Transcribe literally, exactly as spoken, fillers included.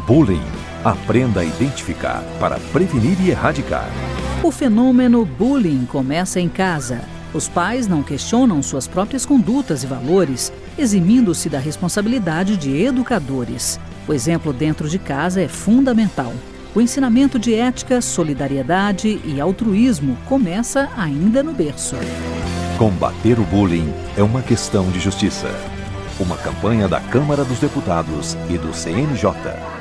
Bullying. Aprenda a identificar para prevenir e erradicar. O fenômeno bullying começa em casa. Os pais não questionam suas próprias condutas e valores, eximindo-se da responsabilidade de educadores. O exemplo dentro de casa é fundamental. O ensinamento de ética, solidariedade e altruísmo começa ainda no berço. Combater o bullying é uma questão de justiça. Uma campanha da Câmara dos Deputados e do C N J.